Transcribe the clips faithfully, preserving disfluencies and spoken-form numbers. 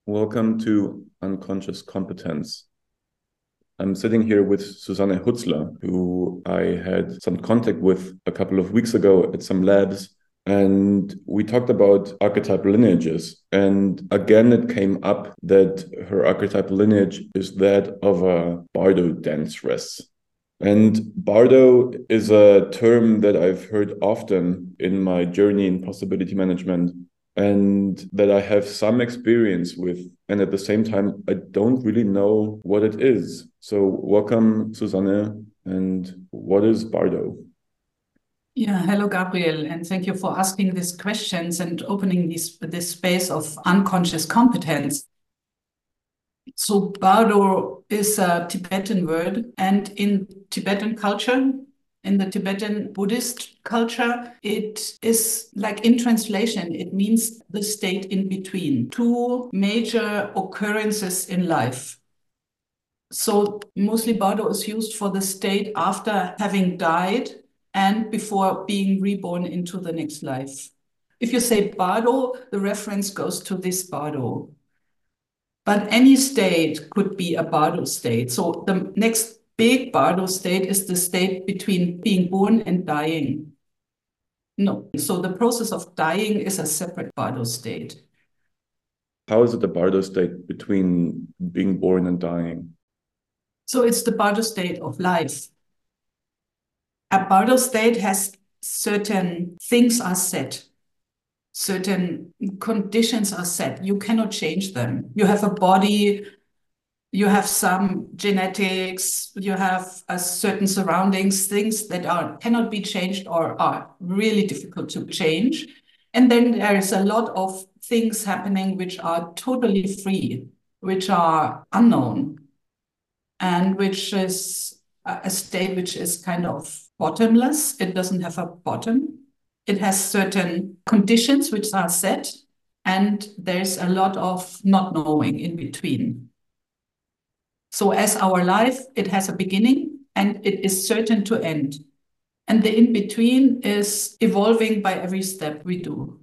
Welcome to Unconscious Competence. I'm sitting here with Susanne Hutzler, who I had some contact with a couple of weeks ago at some labs, and we talked about archetypal lineages. And again, it came up that her archetypal lineage is that of a Bardo danceress. And Bardo is a term that I've heard often in my journey in possibility management, and that I have some experience with. And at the same time, I don't really know what it is. So welcome, Susanne. And what is Bardo? Yeah, hello, Gabriel, and thank you for asking these questions and opening this, this space of unconscious competence. So Bardo is a Tibetan word, and in Tibetan culture, in the Tibetan Buddhist culture, it is like in translation, it means the state in between two major occurrences in life. So mostly Bardo is used for the state after having died and before being reborn into the next life. If you say Bardo, the reference goes to this Bardo. But any state could be a Bardo state. So the next big Bardo state is the state between being born and dying. No, so the process of dying is a separate Bardo state. How is it the Bardo state between being born and dying? So it's the Bardo state of life. A Bardo state has certain things are set. Certain conditions are set. You cannot change them. You have a body, you have some genetics, you have a certain surroundings, things that are cannot be changed or are really difficult to change. And then there is a lot of things happening which are totally free, which are unknown, and which is a state which is kind of bottomless. It doesn't have a bottom. It has certain conditions which are set, and there's a lot of not knowing in between. So as our life, it has a beginning and it is certain to end. And the in-between is evolving by every step we do.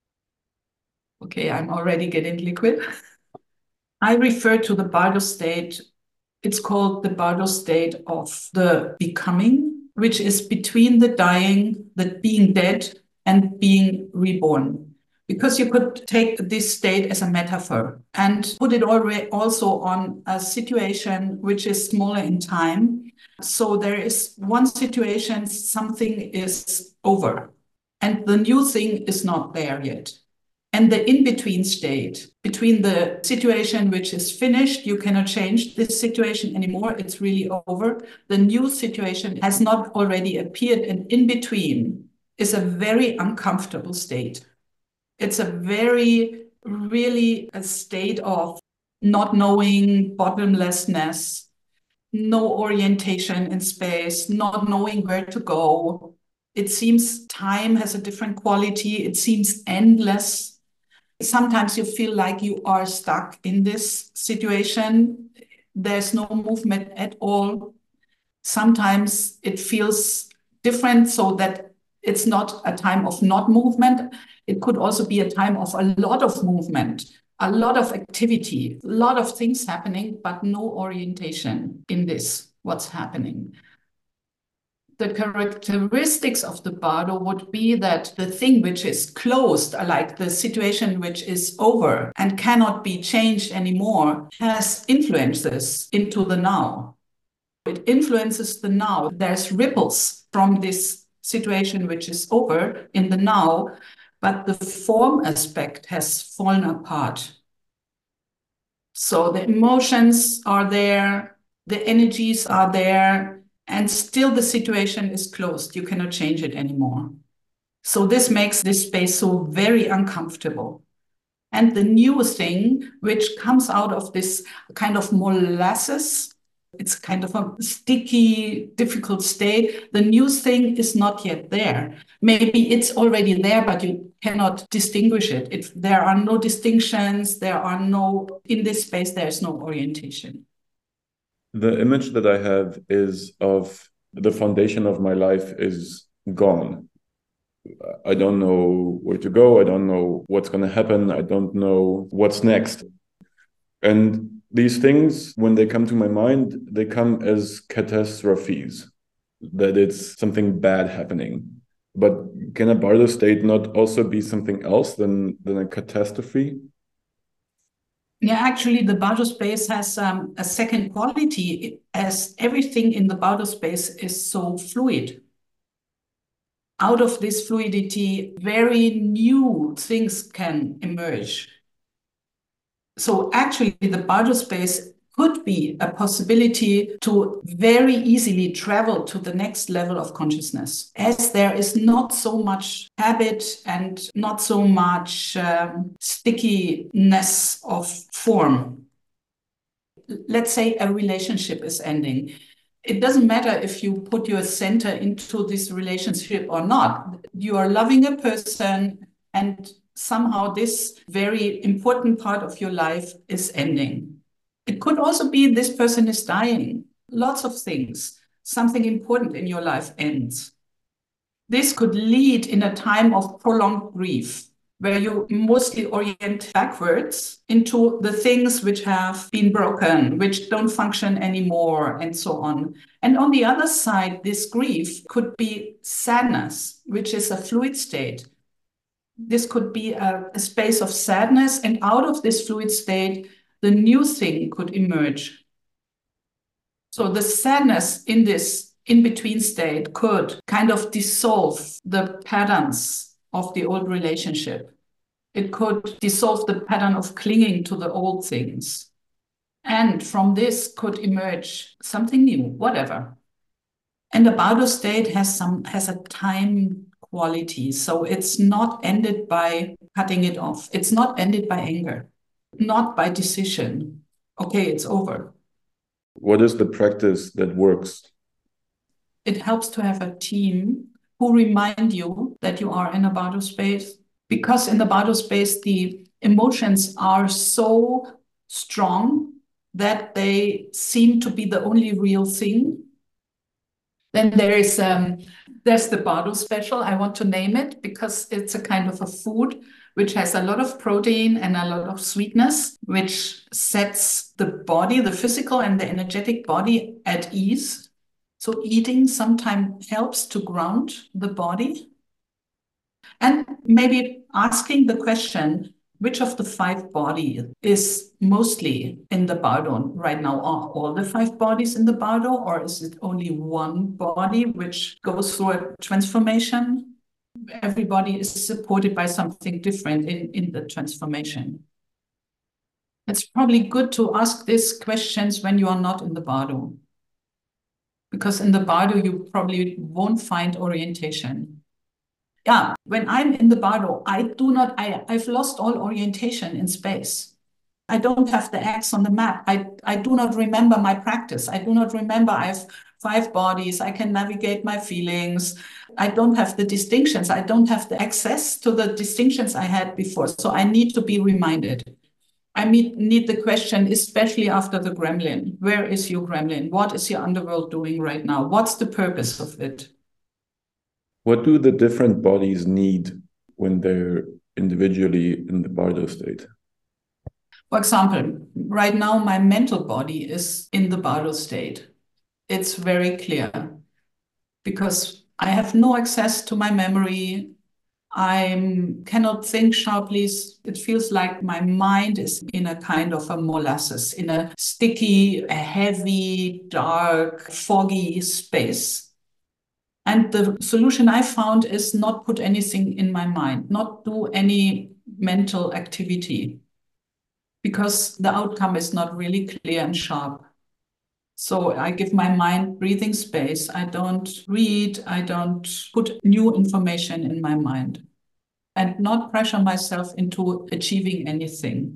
Okay, I'm already getting liquid. I refer to the Bardo state. It's called the Bardo state of the becoming, which is between the dying, the being dead, and being reborn. Because you could take this state as a metaphor and put it already also on a situation which is smaller in time. So there is one situation, something is over, and the new thing is not there yet. And the in-between state, between the situation which is finished, you cannot change this situation anymore, it's really over. The new situation has not already appeared, and in between is a very uncomfortable state. It's a very, really a state of not knowing, bottomlessness, no orientation in space, not knowing where to go. It seems time has a different quality. It seems endless. Sometimes you feel like you are stuck in this situation. There's no movement at all. Sometimes it feels different, so that it's not a time of not movement. It could also be a time of a lot of movement, a lot of activity, a lot of things happening, but no orientation in this, what's happening. The characteristics of the Bardo would be that the thing which is closed, like the situation which is over and cannot be changed anymore, has influences into the now. It influences the now. There's ripples from this situation which is over in the now, but the form aspect has fallen apart. So the emotions are there, the energies are there, and still the situation is closed. You cannot change it anymore. So this makes this space so very uncomfortable. And the new thing, which comes out of this kind of molasses, it's kind of a sticky, difficult state. The new thing is not yet there. Maybe it's already there, but you cannot distinguish it. If there are no distinctions, there are no, in this space, there's no orientation. The image that I have is of the foundation of my life is gone. I don't know where to go. I don't know what's going to happen. I don't know what's next. And these things, when they come to my mind, they come as catastrophes, that it's something bad happening. But can a bardo state not also be something else than, than a catastrophe? Yeah, actually, the bardo space has um, a second quality, as everything in the bardo space is so fluid. Out of this fluidity, very new things can emerge. So actually, the bardo space could be a possibility to very easily travel to the next level of consciousness, as there is not so much habit and not so much um, stickiness of form. Let's say a relationship is ending. It doesn't matter if you put your center into this relationship or not. You are loving a person, and somehow this very important part of your life is ending. It could also be this person is dying. Lots of things. Something important in your life ends. This could lead in a time of prolonged grief, where you mostly orient backwards into the things which have been broken, which don't function anymore, and so on. And on the other side, this grief could be sadness, which is a fluid state. This could be a, a space of sadness, and out of this fluid state, the new thing could emerge. So the sadness in this in-between state could kind of dissolve the patterns of the old relationship. It could dissolve the pattern of clinging to the old things. And from this could emerge something new, whatever. And the bardo state has some has a time quality. So it's not ended by cutting it off. It's not ended by anger, not by decision. Okay, it's over. What is the practice that works? It helps to have a team who remind you that you are in a bardo space, because in the bardo space, the emotions are so strong that they seem to be the only real thing. Then there is um, there's the bardo special. I want to name it because it's a kind of a food which has a lot of protein and a lot of sweetness, which sets the body, the physical and the energetic body, at ease. So eating sometimes helps to ground the body. And maybe asking the question, which of the five bodies is mostly in the bardo right now? Are all the five bodies in the bardo, or is it only one body which goes through a transformation? Everybody is supported by something different in, in the transformation. It's probably good to ask these questions when you are not in the bardo, because in the bardo you probably won't find orientation. Yeah, when I'm in the bardo, I do not, I, I've lost all orientation in space. I don't have the X on the map. I, I do not remember my practice. I do not remember I have five bodies. I can navigate my feelings. I don't have the distinctions. I don't have the access to the distinctions I had before. So I need to be reminded. I need, need the question, especially after the gremlin. Where is your gremlin? What is your underworld doing right now? What's the purpose of it? What do the different bodies need when they're individually in the bardo state? For example, right now my mental body is in the bardo state. It's very clear because I have no access to my memory. I cannot think sharply. It feels like my mind is in a kind of a molasses, in a sticky, heavy, dark, foggy space. And the solution I found is not put anything in my mind, not do any mental activity, because the outcome is not really clear and sharp. So I give my mind breathing space. I don't read. I don't put new information in my mind, and not pressure myself into achieving anything.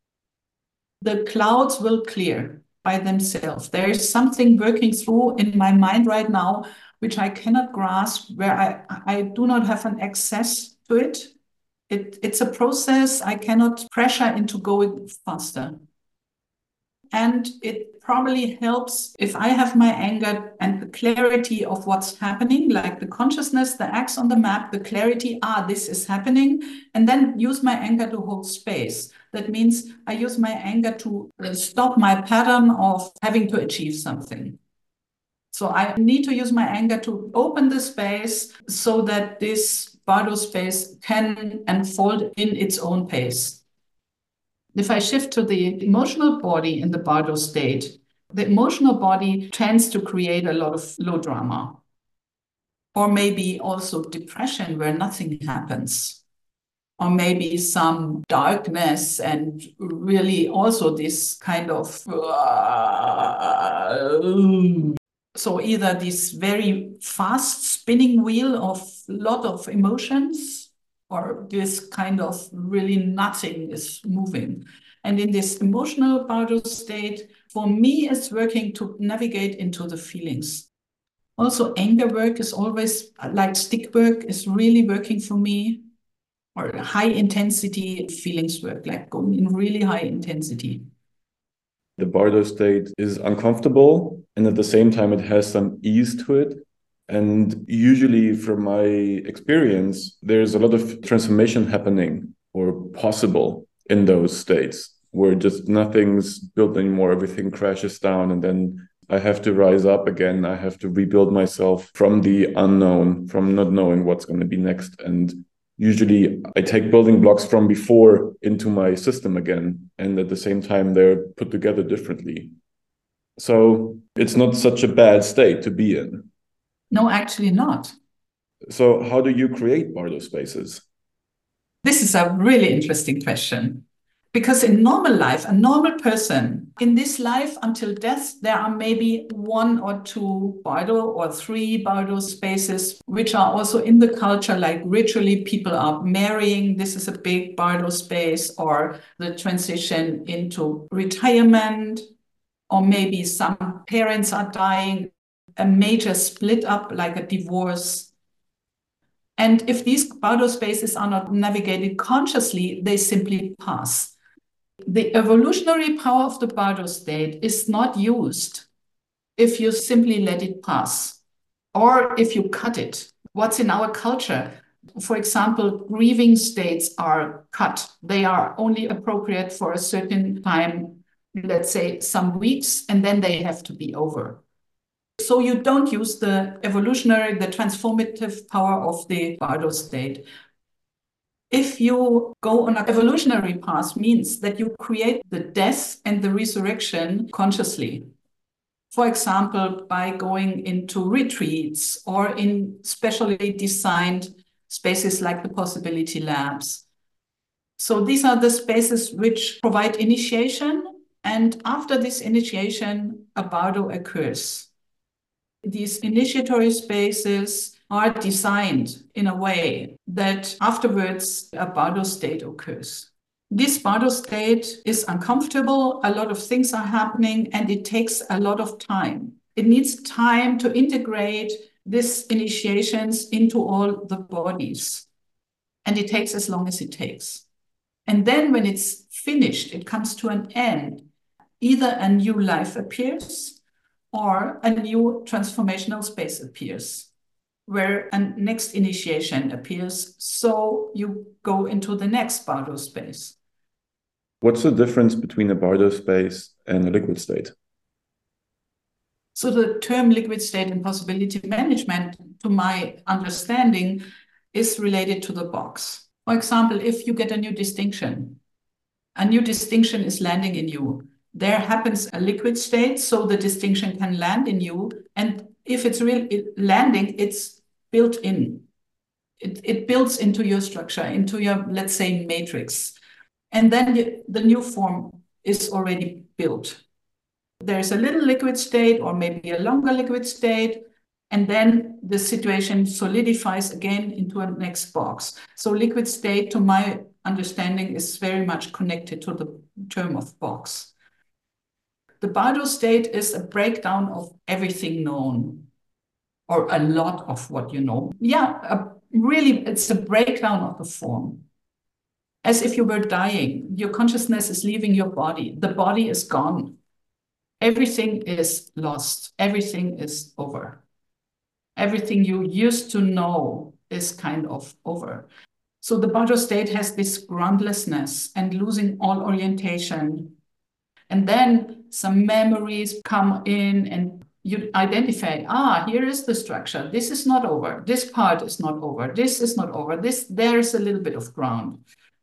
The clouds will clear by themselves. There is something working through in my mind right now which I cannot grasp, where I, I do not have an access to it. It. It's a process I cannot pressure into going faster. And it probably helps if I have my anger and the clarity of what's happening, like the consciousness, the X on the map, the clarity, ah, this is happening, and then use my anger to hold space. That means I use my anger to stop my pattern of having to achieve something. So I need to use my anger to open the space so that this Bardo space can unfold in its own pace. If I shift to the emotional body in the Bardo state, the emotional body tends to create a lot of low drama, or maybe also depression where nothing happens, or maybe some darkness and really also this kind of so either this very fast spinning wheel of lot of emotions, or this kind of really nothing is moving. And in this emotional Bardo state, for me, it's working to navigate into the feelings. Also, anger work is always, like stick work is really working for me, or high intensity feelings work, like going in really high intensity. The Bardo state is uncomfortable, and at the same time, it has some ease to it. And usually, from my experience, there's a lot of transformation happening or possible in those states where just nothing's built anymore, everything crashes down, and then I have to rise up again. I have to rebuild myself from the unknown, from not knowing what's going to be next. And usually I take building blocks from before into my system again, and at the same time they're put together differently. So it's not such a bad state to be in. No, actually not. So how do you create Bardo spaces? This is a really interesting question. Because in normal life, a normal person, in this life until death, there are maybe one or two Bardo or three Bardo spaces, which are also in the culture, like ritually people are marrying. This is a big Bardo space, or the transition into retirement, or maybe some parents are dying, a major split up like a divorce. And if these Bardo spaces are not navigated consciously, they simply pass. The evolutionary power of the Bardo state is not used if you simply let it pass, or if you cut it. What's in our culture? For example, grieving states are cut. They are only appropriate for a certain time, let's say some weeks, and then they have to be over. So you don't use the evolutionary, the transformative power of the Bardo state. If you go on an evolutionary path, means that you create the death and the resurrection consciously. For example, by going into retreats or in specially designed spaces like the Possibility Labs. So these are the spaces which provide initiation, and after this initiation, a Bardo occurs. These initiatory spaces are designed in a way that afterwards a Bardo state occurs. This Bardo state is uncomfortable, a lot of things are happening, and it takes a lot of time. It needs time to integrate these initiations into all the bodies. And it takes as long as it takes. And then when it's finished, it comes to an end. Either a new life appears or a new transformational space appears, where a next initiation appears, so you go into the next Bardo space. What's the difference between a Bardo space and a liquid state? So the term liquid state in possibility management, to my understanding, is related to the box. For example, if you get a new distinction, a new distinction is landing in you. There happens a liquid state, so the distinction can land in you. And if it's real it, landing, it's built in. It, it builds into your structure, into your, let's say, matrix. And then the, the new form is already built. There's a little liquid state or maybe a longer liquid state, and then the situation solidifies again into a next box. So liquid state, to my understanding, is very much connected to the term of box. The Bardo state is a breakdown of everything known, or a lot of what you know. Yeah, a, really, it's a breakdown of the form. As if you were dying, your consciousness is leaving your body. The body is gone. everything is lost. Everything is over. Everything you used to know is kind of over. So the Bardo state has this groundlessness and losing all orientation. And then some memories come in and you identify, ah, here is the structure. This is not over. This part is not over. This is not over. This, there's a little bit of ground.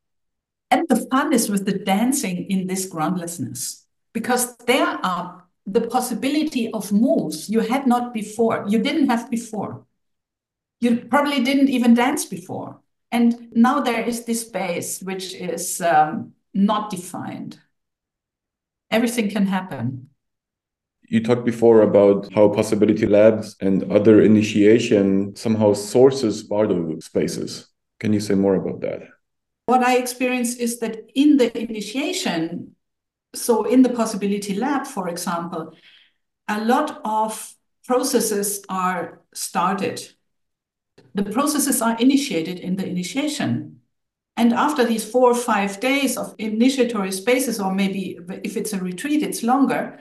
And the fun is with the dancing in this groundlessness, because there are the possibility of moves you had not before, you didn't have before. You probably didn't even dance before. And now there is this space which is um, not defined. Everything can happen. You talked before about how Possibility Labs and other initiation somehow sources Bardo spaces. Can you say more about that? What I experience is that in the initiation, so in the Possibility Lab, for example, a lot of processes are started. The processes are initiated in the initiation. And after these four or five days of initiatory spaces, or maybe if it's a retreat, it's longer,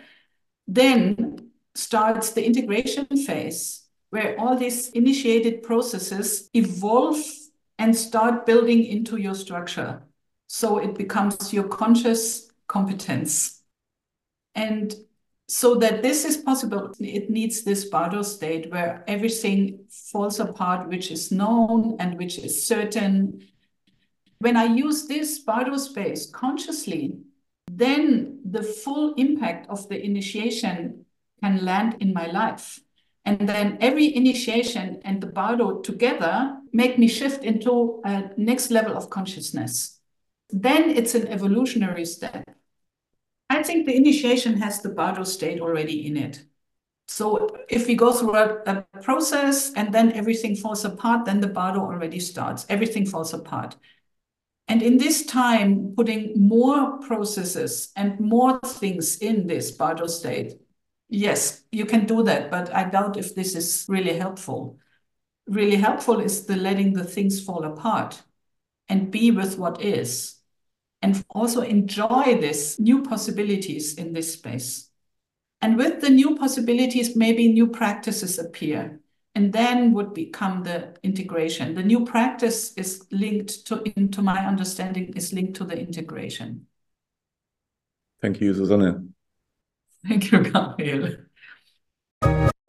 then starts the integration phase, where all these initiated processes evolve and start building into your structure. So it becomes your conscious competence. And so that this is possible, it needs this Bardo state where everything falls apart, which is known and which is certain. When I use this Bardo space consciously, then the full impact of the initiation can land in my life. And then every initiation and the Bardo together make me shift into a next level of consciousness. Then it's an evolutionary step. I think the initiation has the Bardo state already in it. So if we go through a, a process and then everything falls apart, then the Bardo already starts. Everything falls apart. And in this time, putting more processes and more things in this Bardo state, yes, you can do that, but I doubt if this is really helpful. Really helpful is the letting the things fall apart and be with what is, and also enjoy this new possibilities in this space. And with the new possibilities, maybe new practices appear. And then would become the integration. The new practice is linked to, into my understanding, is linked to the integration. Thank you, Susanne. Thank you, Gabriel.